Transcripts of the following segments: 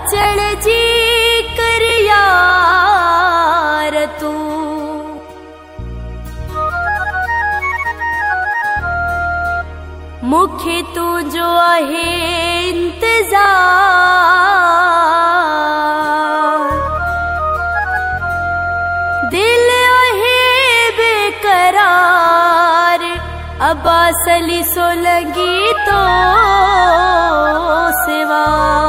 अचण जी कर यार तू मुखे तुझो आहे इंतजार दिल आहे बेकरार अबासली सो लगी तो सिवा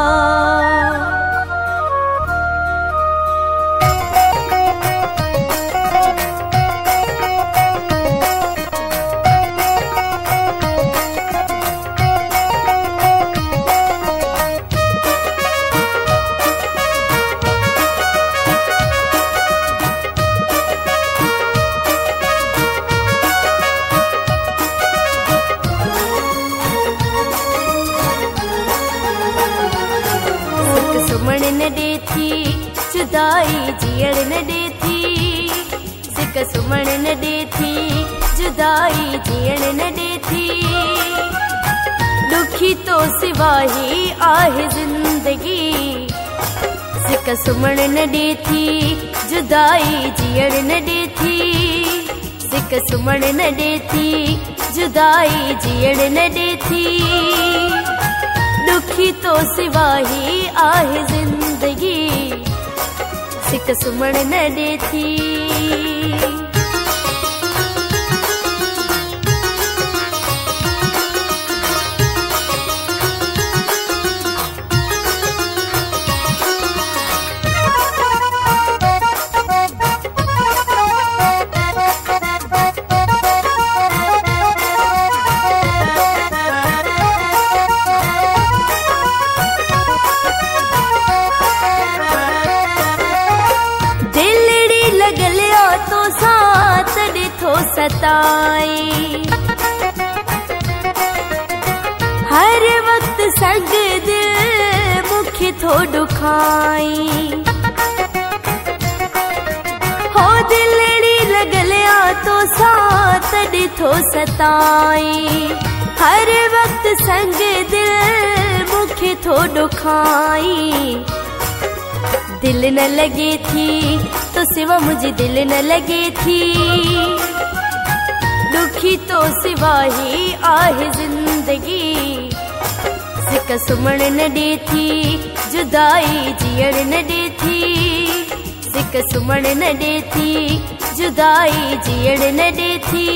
सुमण न देथी जुदाई जियण न देथी सिक सुमण न देथी जुदाई जियण न देथी दुखी तो सिवा ही आहे जिंदगी सिक सुमण न देथी जुदाई जियण न देथी सिक सुमण न देथी जुदाई जियण न देथी दुखी तो सिवा ही आहे जिंदगी सिक सुमण न देथी तो साथ दिथो सताई हर वक्त संग दिल मुखे थो दुखाई हो दिलड़ी लगलिया तो साथ दिथो सताई हर वक्त संग दिल मुखे थो दुखाई दिल न लगे थी तो सिवा मुझे दिल न लगे थी दुखी तो सिवा ही आहे जिंदगी सिक सुमण न देथी जुदाई जियण न देथी सिक सुमण न देथी जुदाई जियण न देथी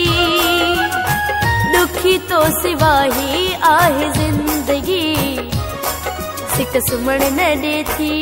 दुखी तो सिवा ही आहे जिंदगी सिक सुमण न देथी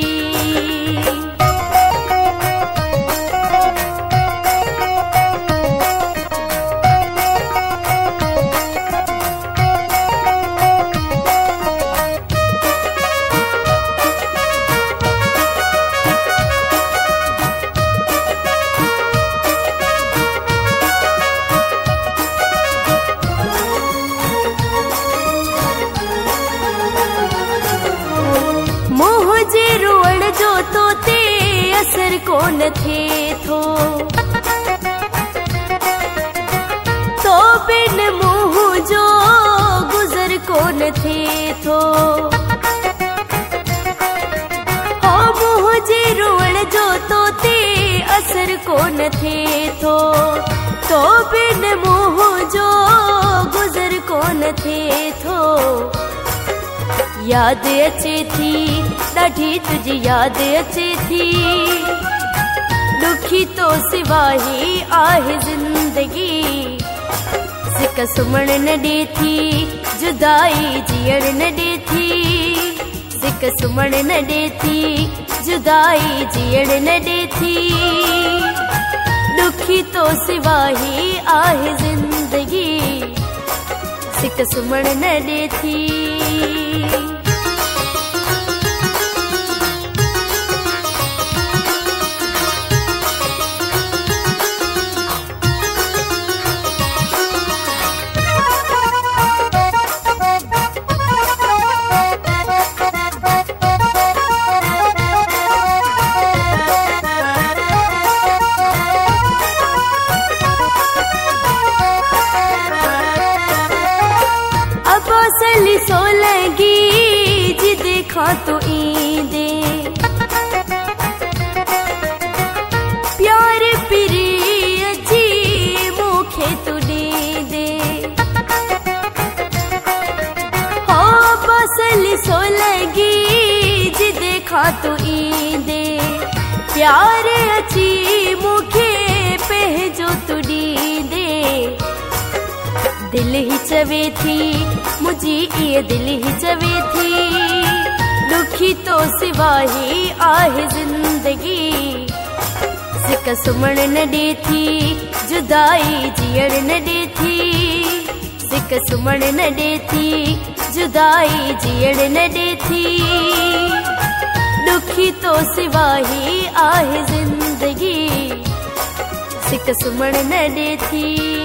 मुझे रोअण जो तो ते असर कोन थे थो तो बिन मुँह जो गुजर कोन थे थो हो मुझे रोअण जो तो ते असर कोन थे थो तो बिन मुँह जो गुजर कोन थे थो याद अचे थी ॾाढी तुझी याद अचे थी दुखी तो सिवा ही आहे जिंदगी सिक सुमण न देथी जुदाई जियण न देथी सिक सुमण न देथी जुदाई जियण न देथी दुखी तो सिवा ही आहे जिंदगी सिक सुमण न देथी सली सो लगी जी देखा तो ईंदे खां तू ईंदे प्यार अची मूंखे पंहिंजो तू ॾींदे दिल ही चवे थी मुझी ये दिल ही चवे थी दुखी तो सिवा ही आहे जिंदगी सिक सुमण न ॾे थी जुदाई जियण न ॾे थी सिक सुमण न ॾे थी जुदाई जियण न ॾे थी दुखी तो सिवा ही आहे जिंदगी सिक सुमण न ॾे थी।